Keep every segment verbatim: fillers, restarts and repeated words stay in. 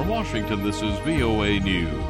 Washington, this is V O A News.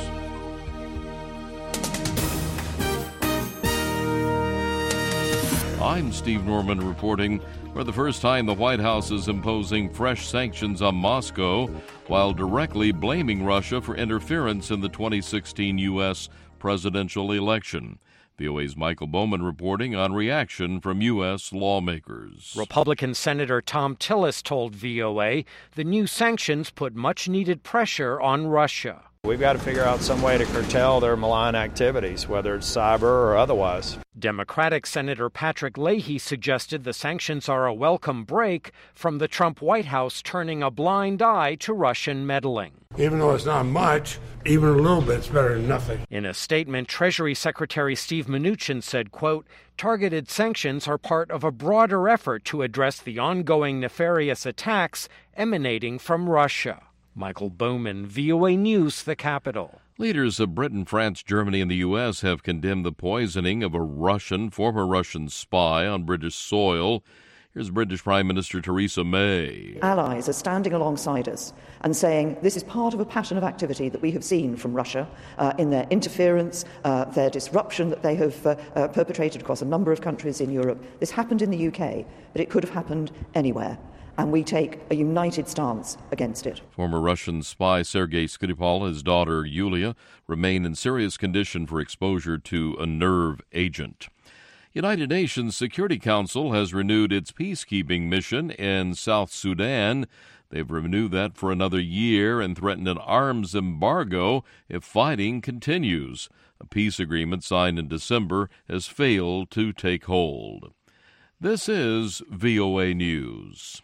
I'm Steve Norman reporting. For the first time, the White House is imposing fresh sanctions on Moscow while directly blaming Russia for interference in the twenty sixteen U S presidential election. V O A's Michael Bowman reporting on reaction from U S lawmakers. Republican Senator Thom Tillis told V O A the new sanctions put much-needed pressure on Russia. We've got to figure out some way to curtail their malign activities, whether it's cyber or otherwise. Democratic Senator Patrick Leahy suggested the sanctions are a welcome break from the Trump White House turning a blind eye to Russian meddling. Even though it's not much, even a little bit's better than nothing. In a statement, Treasury Secretary Steve Mnuchin said, quote, targeted sanctions are part of a broader effort to address the ongoing nefarious attacks emanating from Russia. Michael Bowman, V O A News, the Capitol. Leaders of Britain, France, Germany, and the U S have condemned the poisoning of a Russian, former Russian spy on British soil. Here's British Prime Minister Theresa May. Allies are standing alongside us and saying this is part of a pattern of activity that we have seen from Russia uh, in their interference, uh, their disruption that they have uh, uh, perpetrated across a number of countries in Europe. This happened in the U K, but it could have happened anywhere. And we take a united stance against it. Former Russian spy Sergei Skripal and his daughter Yulia remain in serious condition for exposure to a nerve agent. United Nations Security Council has renewed its peacekeeping mission in South Sudan. They've renewed that for another year and threatened an arms embargo if fighting continues. A peace agreement signed in December has failed to take hold. This is V O A News.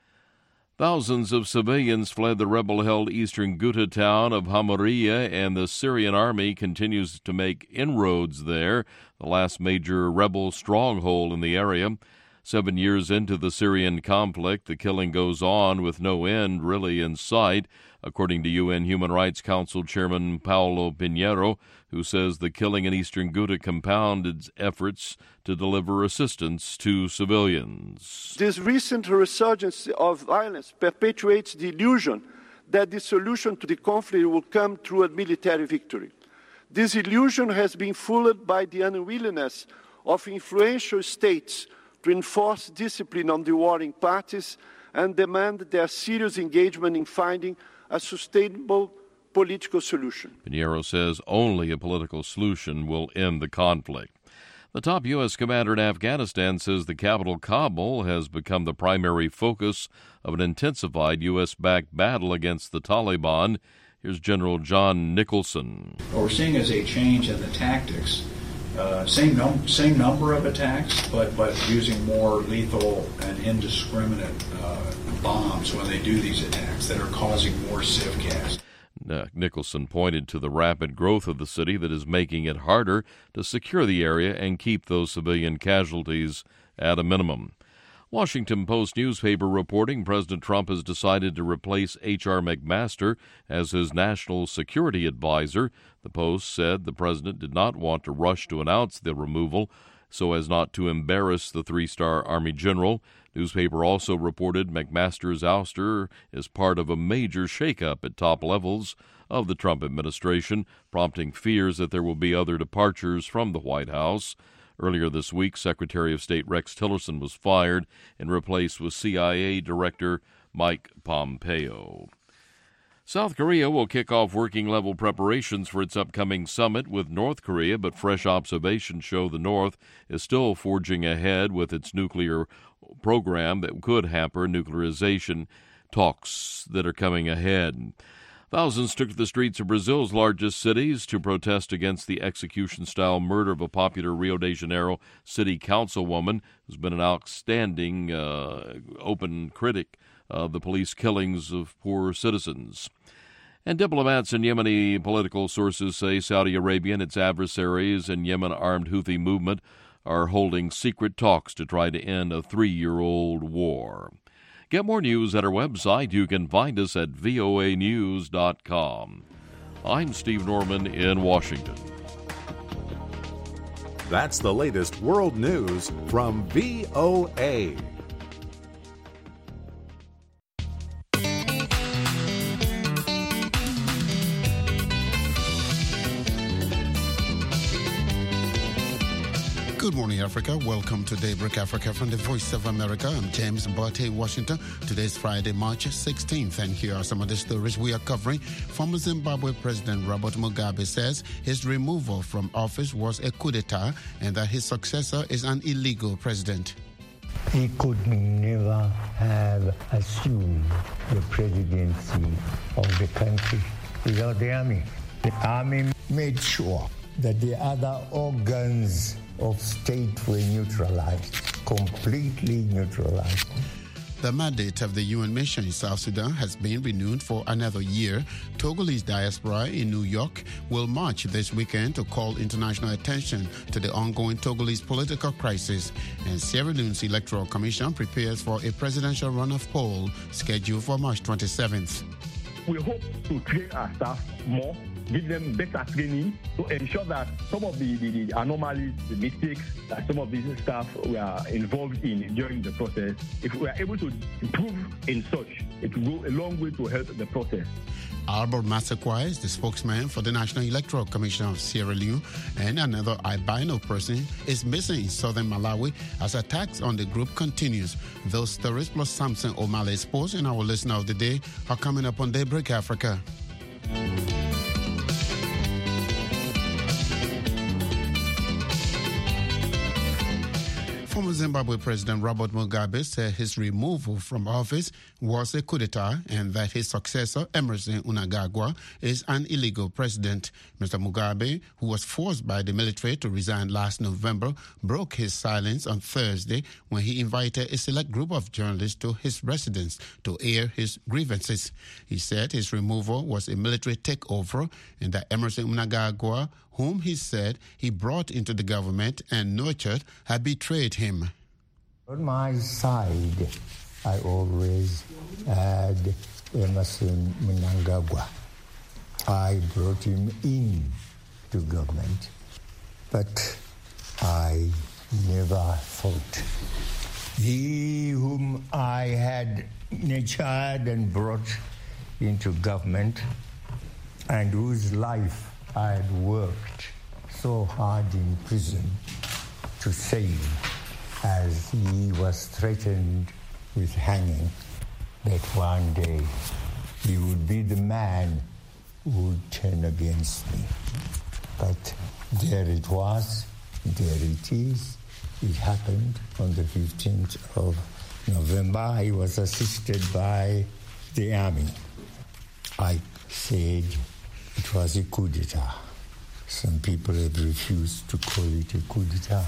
Thousands of civilians fled the rebel-held eastern Ghouta town of Hamouria, and the Syrian army continues to make inroads there, the last major rebel stronghold in the area. Seven years into the Syrian conflict, the killing goes on with no end really in sight, according to U N Human Rights Council Chairman Paulo Pinheiro, who says the killing in eastern Ghouta compounded efforts to deliver assistance to civilians. This recent resurgence of violence perpetuates the illusion that the solution to the conflict will come through a military victory. This illusion has been fooled by the unwillingness of influential states to enforce discipline on the warring parties and demand their serious engagement in finding a sustainable political solution. Pinheiro says only a political solution will end the conflict. The top U S commander in Afghanistan says the capital, Kabul, has become the primary focus of an intensified U S-backed battle against the Taliban. Here's General John Nicholson. What we're seeing is a change in the tactics. Uh, same, num- same number of attacks, but, but using more lethal and indiscriminate uh, bombs when they do these attacks that are causing more civcas. Uh, Nicholson pointed to the rapid growth of the city that is making it harder to secure the area and keep those civilian casualties at a minimum. Washington Post newspaper reporting President Trump has decided to replace H R McMaster as his national security advisor. The Post said the president did not want to rush to announce the removal so as not to embarrass the three-star Army general. Newspaper also reported McMaster's ouster is part of a major shakeup at top levels of the Trump administration, prompting fears that there will be other departures from the White House. Earlier this week, Secretary of State Rex Tillerson was fired and replaced with C I A Director Mike Pompeo. South Korea will kick off working-level preparations for its upcoming summit with North Korea, but fresh observations show the North is still forging ahead with its nuclear program that could hamper nuclearization talks that are coming ahead. Thousands took to the streets of Brazil's largest cities to protest against the execution-style murder of a popular Rio de Janeiro city councilwoman who's been an outstanding uh, open critic of the police killings of poor citizens. And diplomats and Yemeni political sources say Saudi Arabia and its adversaries in Yemen armed Houthi movement are holding secret talks to try to end a three-year-old war. Get more news at our website. You can find us at V O A news dot com. I'm Steve Norman in Washington. That's the latest world news from V O A. Good morning, Africa. Welcome to Daybreak Africa from the Voice of America. I'm James Mbate, Washington. Today's Friday, March sixteenth, and here are some of the stories we are covering. Former Zimbabwe President Robert Mugabe says his removal from office was a coup d'etat and that his successor is an illegal president. He could never have assumed the presidency of the country without the army. The army made sure that the other organs of state were neutralized, completely neutralized. The mandate of the U N mission in South Sudan has been renewed for another year. Togolese diaspora in New York will march this weekend to call international attention to the ongoing Togolese political crisis. And Sierra Leone's Electoral Commission prepares for a presidential runoff poll scheduled for March twenty-seventh. We hope to train our staff more, give them better training to ensure that some of the, the, the anomalies, the mistakes that some of these staff were involved in during the process, if we are able to improve in such, it will go a long way to help the process. Albert Massaquoi is the spokesman for the National Electoral Commission of Sierra Leone, and another albino person is missing in southern Malawi as attacks on the group continues. Those stories plus Samson O'Malley Sports and our listener of the day are coming up on Daybreak Africa. Former Zimbabwe President Robert Mugabe said his removal from office was a coup d'etat and that his successor, Emmerson Mnangagwa, is an illegal president. Mister Mugabe, who was forced by the military to resign last November, broke his silence on Thursday when he invited a select group of journalists to his residence to air his grievances. He said his removal was a military takeover and that Emmerson Mnangagwa, whom he said he brought into the government and nurtured, had betrayed him. On my side, I always had Emmerson Mnangagwa. I brought him in to government, but I never thought he whom I had nurtured and brought into government and whose life I had worked so hard in prison to save, as he was threatened with hanging, that one day he would be the man who would turn against me. But there it was, there it is. It happened on the fifteenth of November. He was assisted by the army. I said it was a coup d'etat. Some people have refused to call it a coup d'etat.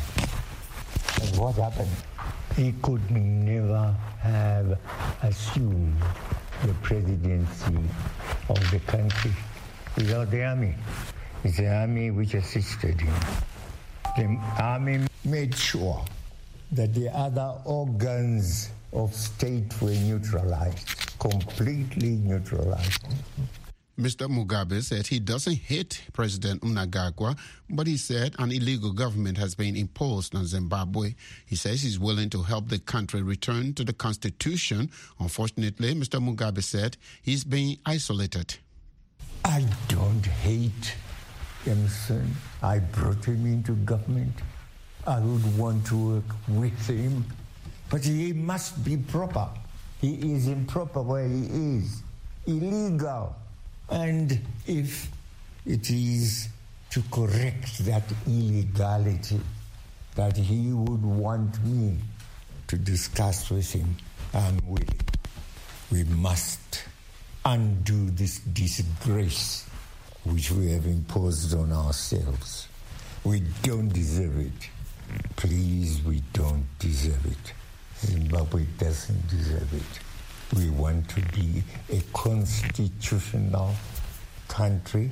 And what happened? He could never have assumed the presidency of the country without the army. It's the army which assisted him. The army made sure that the other organs of state were neutralized, completely neutralized. Mister Mugabe said he doesn't hate President Mnangagwa, but he said an illegal government has been imposed on Zimbabwe. He says he's willing to help the country return to the constitution. Unfortunately, Mister Mugabe said he's being isolated. I don't hate Emmerson. I brought him into government. I would want to work with him, but he must be proper. He is improper where he is, illegal. And if it is to correct that illegality that he would want me to discuss with him, I'm willing. We must undo this disgrace which we have imposed on ourselves. We don't deserve it. Please, we don't deserve it. Zimbabwe doesn't deserve it. We want to be a constitutional country.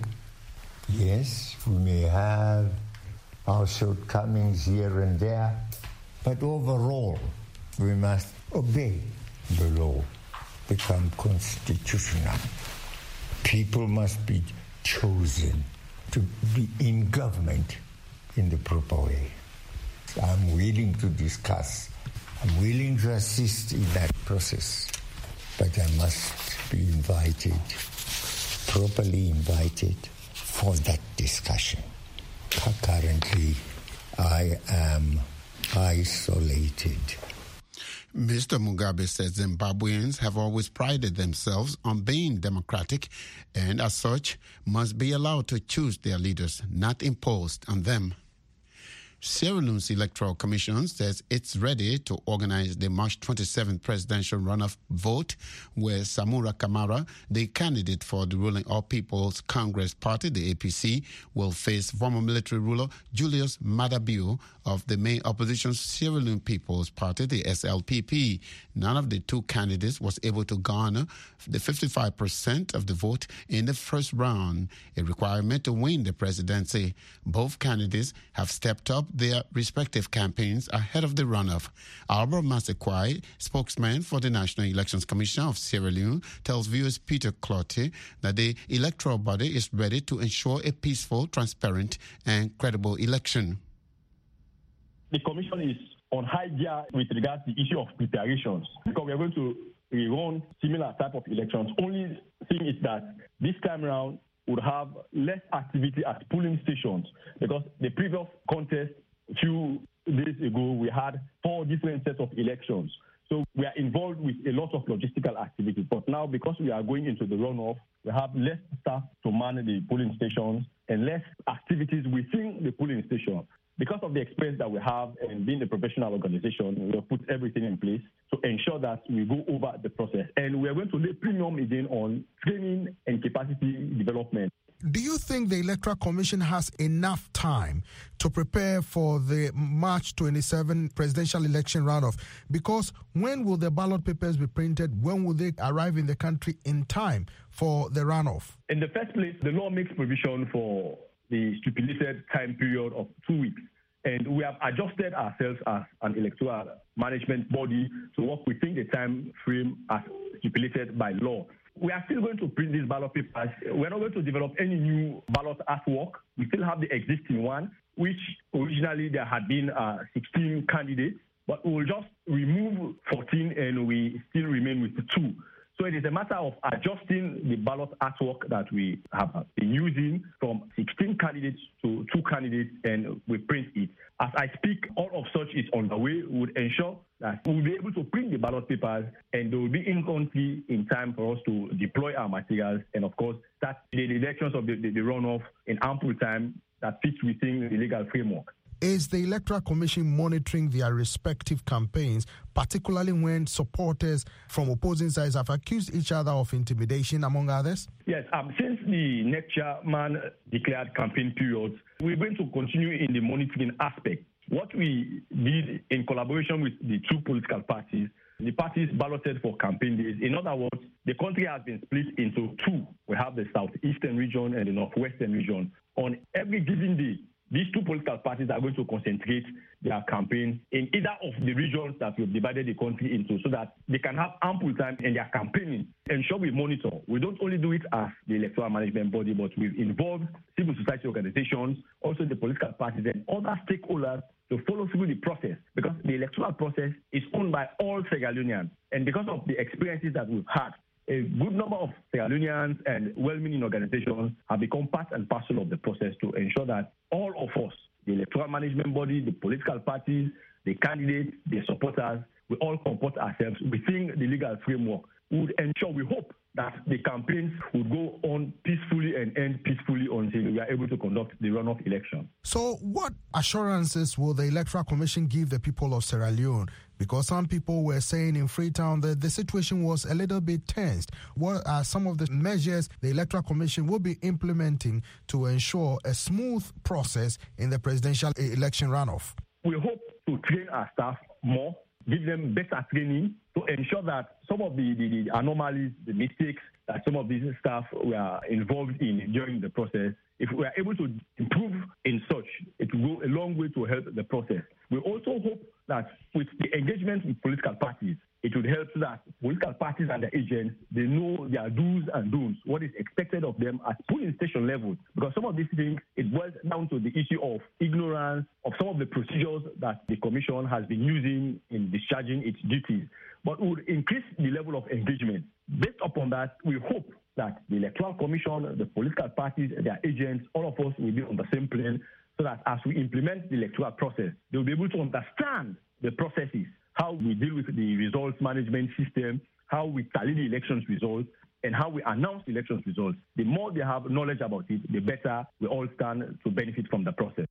Yes, we may have our shortcomings here and there, but overall, we must obey the law, become constitutional. People must be chosen to be in government in the proper way. I'm willing to discuss. I'm willing to assist in that process. But I must be invited, properly invited, for that discussion. Currently, I am isolated. Mister Mugabe says Zimbabweans have always prided themselves on being democratic and as such must be allowed to choose their leaders, not imposed on them. Sierra Leone's Electoral Commission says it's ready to organize the March twenty-seventh presidential runoff vote where Samura Kamara, the candidate for the ruling All People's Congress Party, the A P C, will face former military ruler Julius Maada Bio of the main opposition Sierra Leone People's Party, the S L P P. None of the two candidates was able to garner the fifty-five percent of the vote in the first round, a requirement to win the presidency. Both candidates have stepped up their respective campaigns ahead of the runoff. Albert Masekwai, spokesman for the National Elections Commission of Sierra Leone, tells viewers Peter Clottey that the electoral body is ready to ensure a peaceful, transparent, and credible election. The commission is on high gear with regards to the issue of preparations, because we are going to rerun similar type of elections. Only thing is that this time around would have less activity at polling stations, because the previous contest a few days ago we had four different sets of elections. So we are involved with a lot of logistical activities. But now, because we are going into the runoff, we have less staff to man the polling stations and less activities within the polling station. Because of the experience that we have and being a professional organization, we have put everything in place to ensure that we go over the process. And we are going to lay premium again on training and capacity development. Do you think the Electoral Commission has enough time to prepare for the March twenty-seventh presidential election runoff? Because when will the ballot papers be printed? When will they arrive in the country in time for the runoff? In the first place, the law makes provision for the stipulated time period of two weeks. And we have adjusted ourselves as an electoral management body to work within the time frame as stipulated by law. We are still going to print these ballot papers. We're not going to develop any new ballot artwork. We still have the existing one, which originally there had been uh, sixteen candidates, but we'll just remove fourteen and we still remain with the two. So it is a matter of adjusting the ballot artwork that we have been using from sixteen candidates to two candidates, and we print it. As I speak, all of such is on the way. We would ensure that we'll be able to print the ballot papers, and they will be in country in time for us to deploy our materials and, of course, start the elections of the, the, the runoff in ample time that fits within the legal framework. Is the Electoral Commission monitoring their respective campaigns, particularly when supporters from opposing sides have accused each other of intimidation, among others? Yes, um, since the next chairman declared campaign periods, we're going to continue in the monitoring aspect. What we did in collaboration with the two political parties, the parties balloted for campaign days. In other words, the country has been split into two. We have the southeastern region and the northwestern region. On every given day, these two political parties are going to concentrate their campaign in either of the regions that we've divided the country into, so that they can have ample time in their campaigning. Ensure we monitor. We don't only do it as the electoral management body, but we've involved civil society organizations, also the political parties and other stakeholders to follow through the process, because the electoral process is owned by all Sierra Leoneans. And because of the experiences that we've had, a good number of Sierra Leoneans and well-meaning organizations have become part and parcel of the process to ensure that all of us, the electoral management body, the political parties, the candidates, the supporters, we all comport ourselves within the legal framework. We would ensure, we hope, that the campaigns would go on peacefully and end peacefully until we are able to conduct the runoff election. So what assurances will the Electoral Commission give the people of Sierra Leone? Because some people were saying in Freetown that the situation was a little bit tensed. What are some of the measures the Electoral Commission will be implementing to ensure a smooth process in the presidential election runoff? We hope to train our staff more, give them better training to ensure that some of the, the, the anomalies, the mistakes that some of these staff were involved in during the process, if we are able to improve in such, it will go a long way to help the process. We also hope that with the engagement with political parties, it would help so that political parties and their agents, they know their do's and don'ts, what is expected of them at polling station level. Because some of these things, it boils down to the issue of ignorance of some of the procedures that the Commission has been using in discharging its duties. But we would increase the level of engagement. Based upon that, we hope that the Electoral Commission, the political parties, their agents, all of us will be on the same plane so that as we implement the electoral process, they will be able to understand the processes, how we deal with the results management system, how we tally the elections results, and how we announce the elections results. The more they have knowledge about it, the better we all stand to benefit from the process.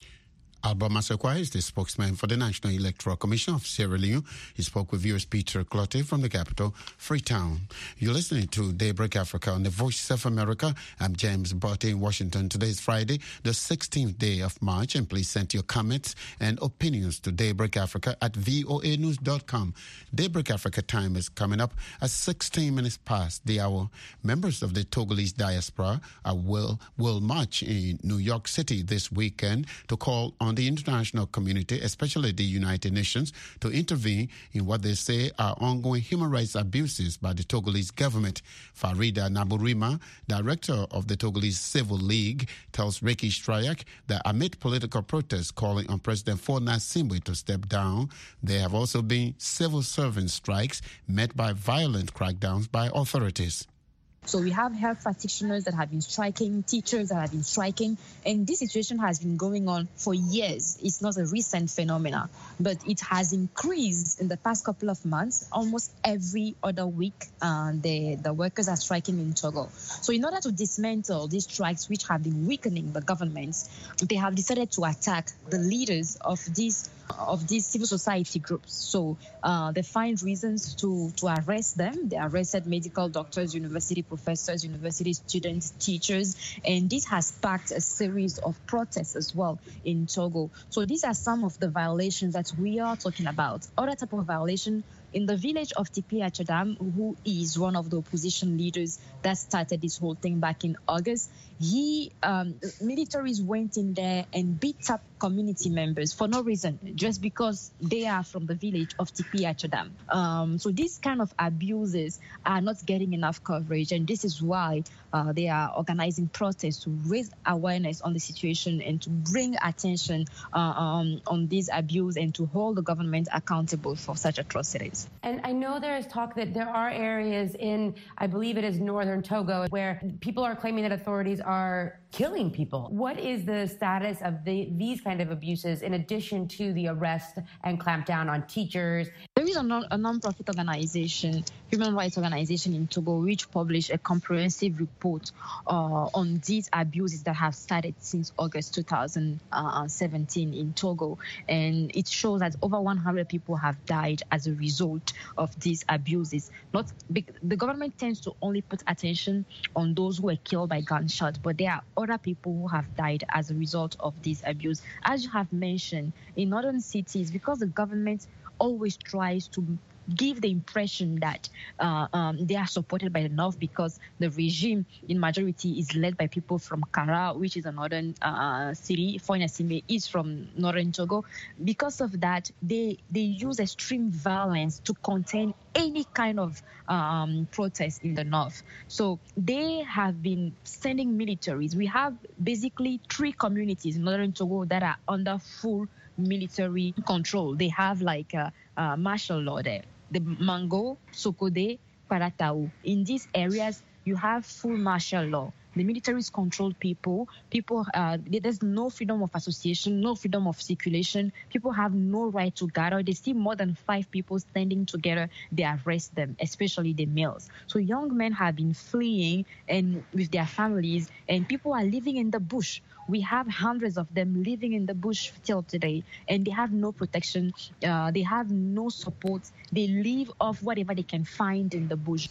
Alba Massaquoi is the spokesman for the National Electoral Commission of Sierra Leone. He spoke with viewers Peter Clottey from the capital, Freetown. You're listening to Daybreak Africa on the Voice of America. I'm James Botte in Washington. Today is Friday, the sixteenth day of March, and please send your comments and opinions to Daybreak Africa at voa news dot com. Daybreak Africa time is coming up at sixteen minutes past the hour. Members of the Togolese diaspora are will, will march in New York City this weekend to call on the international community, especially the United Nations, to intervene in what they say are ongoing human rights abuses by the Togolese government. Farida Naburima, director of the Togolese Civil League, tells Ricky Strayak that amid political protests calling on President Faure Gnassingbé to step down, there have also been civil servant strikes met by violent crackdowns by authorities. So we have health practitioners that have been striking, teachers that have been striking, and this situation has been going on for years. It's not a recent phenomenon, but it has increased in the past couple of months. Almost every other week, uh, the, the workers are striking in Togo. So in order to dismantle these strikes, which have been weakening the governments, they have decided to attack the leaders of these of these civil society groups. So uh, they find reasons to, to arrest them. They arrested medical doctors, university professors, university students, teachers, and this has sparked a series of protests as well in Togo. So these are some of the violations that we are talking about. Other type of violation in the village of Tipi Achadam, who is one of the opposition leaders that started this whole thing back in August, he um, militaries went in there and beat up community members for no reason, just because they are from the village of Tipi Achadam. Um, so these kind of abuses are not getting enough coverage, and this is why uh, they are organizing protests to raise awareness on the situation and to bring attention uh, um, on this abuse and to hold the government accountable for such atrocities. And I know there is talk that there are areas in, I believe it is northern Togo, where people are claiming that authorities are killing people. What is the status of the, these kind of abuses in addition to the arrest and clampdown on teachers? There is a, non- a non-profit organization, human rights organization in Togo, which published a comprehensive report uh, on these abuses that have started since August two thousand seventeen in Togo. And it shows that over one hundred people have died as a result of these abuses. Not big, the government tends to only put attention on those who were killed by gunshot, but there are other people who have died as a result of this abuse. As you have mentioned, in northern cities, because the government always tries to give the impression that uh, um, they are supported by the North, because the regime in majority is led by people from Kara, which is a northern uh, city. Faure Gnassingbé is from northern Togo. Because of that, they, they use extreme violence to contain any kind of um, protest in the North. So they have been sending militaries. We have basically three communities in northern Togo that are under full military control. They have like a, a martial law there. The Mango, Sokode, Paratau. In these areas, you have full martial law. The militaries control people. People, uh, there's no freedom of association, no freedom of circulation. People have no right to gather. They see more than five people standing together, they arrest them, especially the males. So young men have been fleeing and with their families, and people are living in the bush. We have hundreds of them living in the bush till today, and they have no protection. Uh, they have no support. They live off whatever they can find in the bush.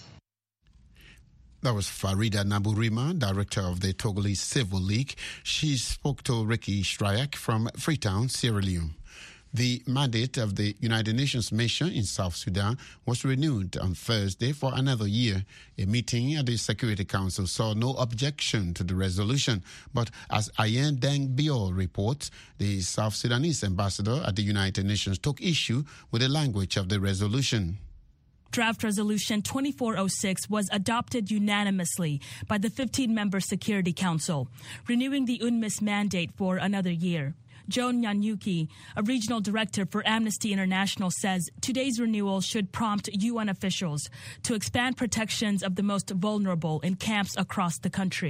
That was Farida Naburima, director of the Togolese Civil League. She spoke to Ricky Strayak from Freetown, Sierra Leone. The mandate of the United Nations mission in South Sudan was renewed on Thursday for another year. A meeting at the Security Council saw no objection to the resolution, but as Ayen Deng Bio reports, the South Sudanese ambassador at the United Nations took issue with the language of the resolution. Draft Resolution twenty-four oh six was adopted unanimously by the fifteen-member Security Council, renewing the UNMISS mandate for another year. Joan Nyanyuki, a regional director for Amnesty International, says today's renewal should prompt U N officials to expand protections of the most vulnerable in camps across the country. The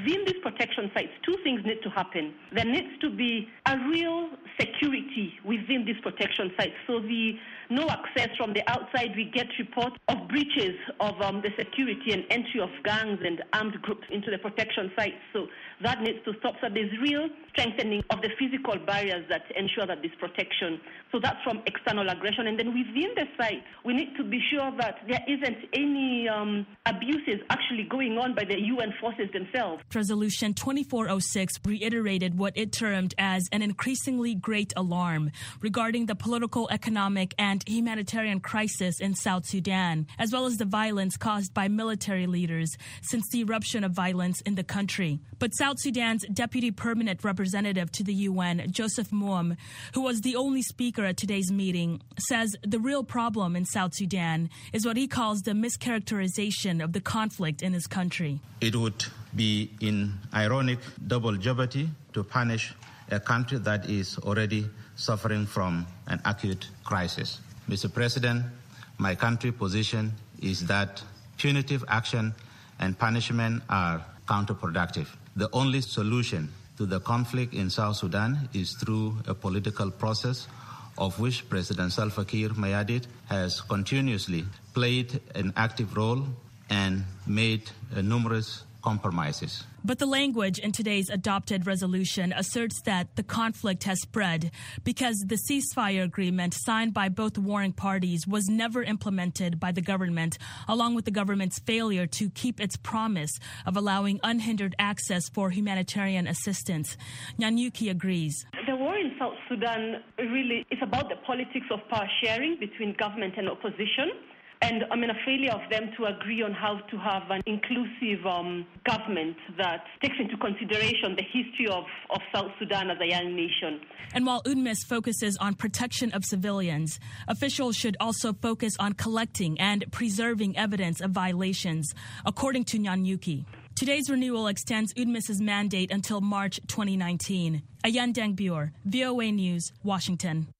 within these protection sites, two things need to happen. There needs to be a real security within these protection sites. So the no access from the outside, we get reports of breaches of um, the security and entry of gangs and armed groups into the protection sites. So that needs to stop. So there's real strengthening of the physical barriers that ensure that this protection. So that's from external aggression. And then within the site, we need to be sure that there isn't any um, abuses actually going on by the U N forces themselves. Resolution twenty-four oh six reiterated what it termed as an increasingly great alarm regarding the political, economic, and humanitarian crisis in South Sudan, as well as the violence caused by military leaders since the eruption of violence in the country. But South Sudan's Deputy Permanent Representative to the U N, Joseph Moum, who was the only speaker at today's meeting, says the real problem in South Sudan is what he calls the mischaracterization of the conflict in his country. It would be in ironic double jeopardy to punish a country that is already suffering from an acute crisis. Mister President, my country's position is that punitive action and punishment are counterproductive. The only solution to the conflict in South Sudan is through a political process of which President Salva Kiir Mayardit has continuously played an active role and made uh, numerous compromises. But the language in today's adopted resolution asserts that the conflict has spread because the ceasefire agreement signed by both warring parties was never implemented by the government, along with the government's failure to keep its promise of allowing unhindered access for humanitarian assistance. Nyanyuki agrees. The war in South Sudan really is about the politics of power sharing between government and opposition. And I mean, a failure of them to agree on how to have an inclusive um, government that takes into consideration the history of, of South Sudan as a young nation. And while UNMISS focuses on protection of civilians, officials should also focus on collecting and preserving evidence of violations, according to Nyanyuki. Today's renewal extends UNMISS's mandate until March twenty nineteen. Ayan Dangbyor, V O A News, Washington.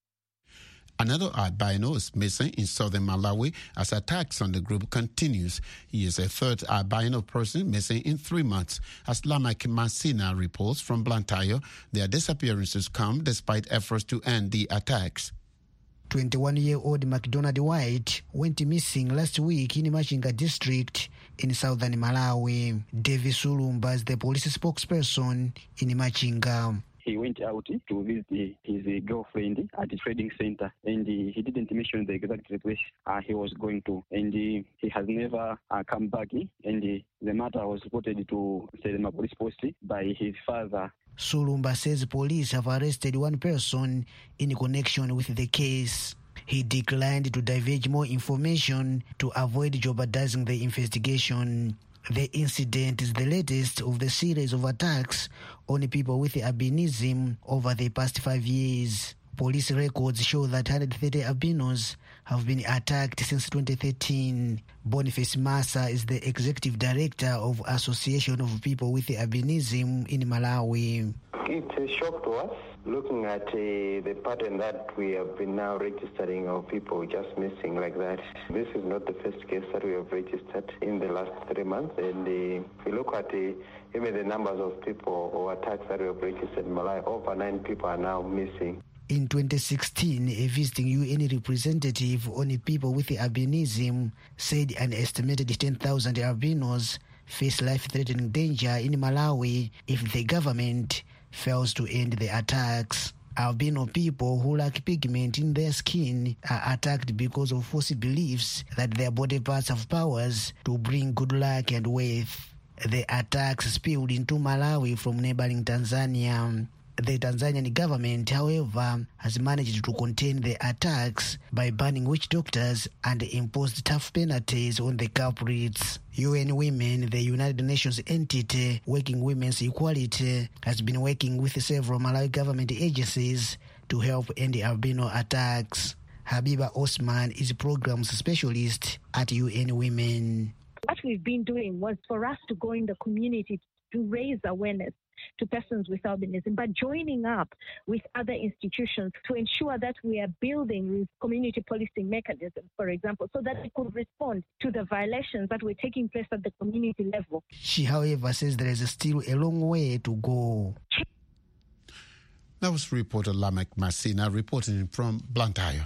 Another albino is missing in southern Malawi as attacks on the group continues. He is a third albino person missing in three months. As Lamak Masina reports from Blantyre, their disappearances come despite efforts to end the attacks. twenty-one-year-old McDonald White went missing last week in Machinga district in southern Malawi. David Sulumba is the police spokesperson in Machinga. He went out to visit his girlfriend at the trading center, and he didn't mention the exact place uh, he was going to, and he has never uh, come back, and the matter was reported to Selma Police Post by his father. Sulumba says police have arrested one person in connection with the case. He declined to divulge more information to avoid jeopardizing the investigation. The incident is the latest of the series of attacks on people with albinism over the past five years. Police records show that one hundred thirty albinos have been attacked since twenty thirteen. Boniface Massa is the executive director of Association of People with Albinism in Malawi. It's a shock to us, looking at uh, the pattern that we have been now registering of people just missing like that. This is not the first case that we have registered in the last three months. And uh, if we look at uh, even the numbers of people or attacks that we have registered in Malawi, over nine people are now missing. In twenty sixteen, a visiting U N representative on people with albinism said an estimated ten thousand albinos face life-threatening danger in Malawi if the government fails to end the attacks. Albino people who lack pigment in their skin are attacked because of false beliefs that their body parts have powers to bring good luck and wealth. The attacks spilled into Malawi from neighboring Tanzania. The Tanzanian government, however, has managed to contain the attacks by banning witch doctors and imposed tough penalties on the culprits. U N Women, the United Nations entity working women's equality, has been working with several Malawi government agencies to help end albino attacks. Habiba Osman is a programs specialist at U N Women. What we've been doing was for us to go in the community to raise awareness to persons with albinism, but joining up with other institutions to ensure that we are building community policing mechanisms, for example, so that we could respond to the violations that were taking place at the community level. She, however, says there is still a long way to go. That was reporter Lamek Masina reporting from Blantyre.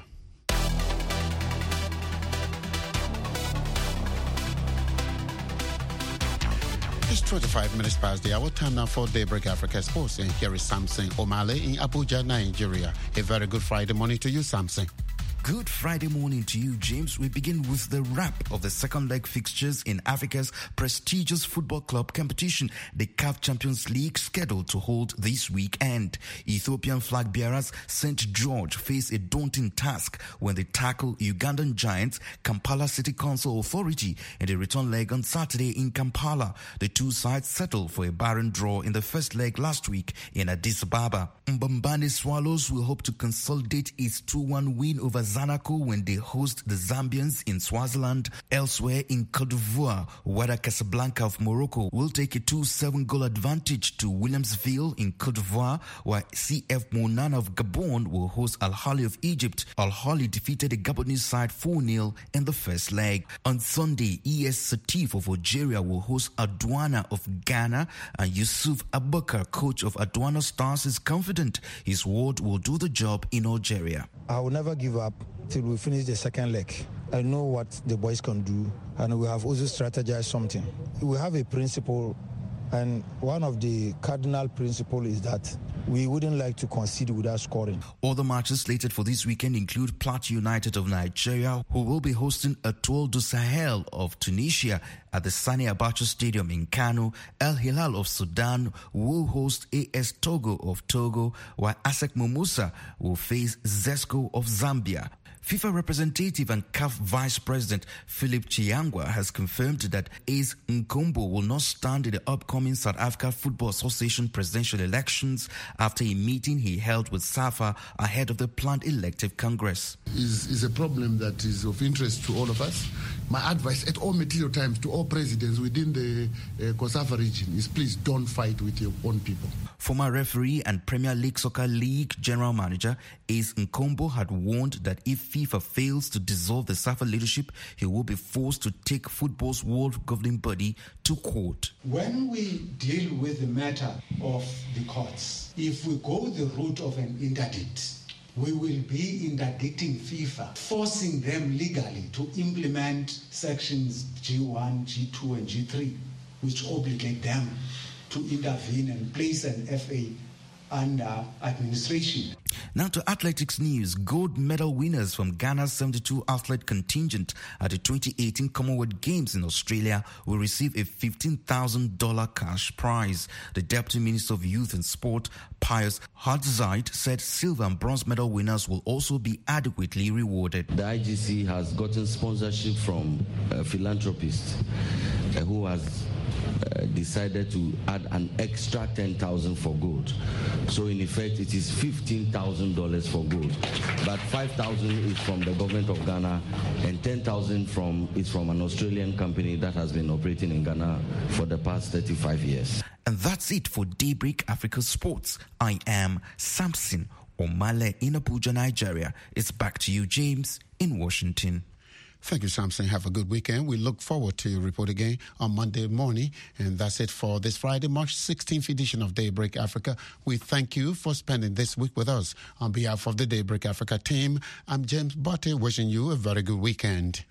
It's twenty-five minutes past the hour. Time now for Daybreak Africa Sports. And here is Samson Omale in Abuja, Nigeria. A very good Friday morning to you, Samson. Good Friday morning to you, James. We begin with the wrap of the second leg fixtures in Africa's prestigious football club competition, the C A F Champions League, scheduled to hold this weekend. Ethiopian flag bearers Saint George face a daunting task when they tackle Ugandan giants Kampala City Council Authority in the return leg on Saturday in Kampala. The two sides settled for a barren draw in the first leg last week in Addis Ababa. Mbambane Swallows will hope to consolidate its two one win over Zanaco when they host the Zambians in Swaziland. Elsewhere in Cote d'Ivoire, Wydad Casablanca of Morocco will take a two seven goal advantage to Williamsville in Cote d'Ivoire, while C F Mounane of Gabon will host Al Ahly of Egypt. Al Ahly defeated the Gabonese side four nil in the first leg. On Sunday, E S Satif of Algeria will host Adouana of Ghana, and Yusuf Abubakar, coach of Adouana Stars, is confident his ward will do the job in Algeria. I will never give up till we finish the second leg. I know what the boys can do, and we have also strategized something. We have a principle, and one of the cardinal principles is that we wouldn't like to concede without scoring. Other matches slated for this weekend include Plateau United of Nigeria, who will be hosting Etoile du Sahel of Tunisia at the Sani Abacha Stadium in Kano. El Hilal of Sudan will host A S Togo of Togo, while ASEC Mimosas will face Zesco of Zambia. FIFA representative and C A F Vice President Philip Chiangwa has confirmed that Ace Nkombo will not stand in the upcoming South Africa Football Association presidential elections after a meeting he held with SAFA ahead of the planned elective Congress. Is is a problem that is of interest to all of us. My advice at all material times to all presidents within the uh, COSAFA region is please don't fight with your own people. Former referee and Premier League Soccer League general manager Ace Nkombo had warned that if FIFA fails to dissolve the SAFA leadership, he will be forced to take football's world governing body to court. When we deal with the matter of the courts, if we go the route of an interdict, we will be interdicting FIFA, forcing them legally to implement sections G one, G two, and G three, which obligate them to intervene and place an F A under administration. Now to athletics news. Gold medal winners from Ghana's seventy-two athlete contingent at the twenty eighteen Commonwealth Games in Australia will receive a fifteen thousand dollars cash prize. The Deputy Minister of Youth and Sport, Pius Hardzeit, said silver and bronze medal winners will also be adequately rewarded. The I G C has gotten sponsorship from a philanthropist uh, who has Uh, decided to add an extra ten thousand for gold. So in effect, it is fifteen thousand dollars for gold. But five thousand is from the government of Ghana, and ten thousand from is from an Australian company that has been operating in Ghana for the past thirty-five years. And that's it for Daybreak Africa Sports. I am Samson Omale in Abuja, Nigeria. It's back to you, James, in Washington. Thank you, Samson. Have a good weekend. We look forward to your report again on Monday morning. And that's it for this Friday, March sixteenth edition of Daybreak Africa. We thank you for spending this week with us. On behalf of the Daybreak Africa team, I'm James Botte, wishing you a very good weekend.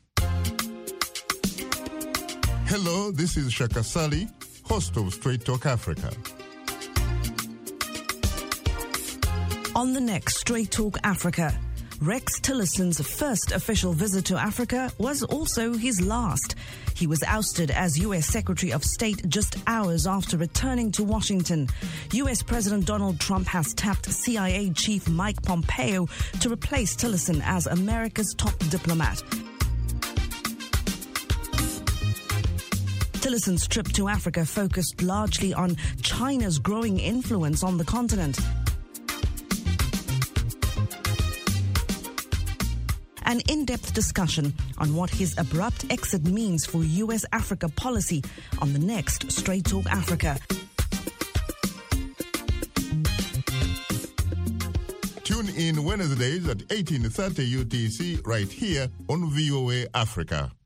Hello, this is Shaka Sali, host of Straight Talk Africa. On the next Straight Talk Africa, Rex Tillerson's first official visit to Africa was also his last. He was ousted as U S Secretary of State just hours after returning to Washington. U S President Donald Trump has tapped C I A Chief Mike Pompeo to replace Tillerson as America's top diplomat. Tillerson's trip to Africa focused largely on China's growing influence on the continent. an in-depth discussion on what his abrupt exit means for U S-Africa policy on the next Straight Talk Africa. Tune in Wednesdays at eighteen thirty U T C right here on V O A Africa.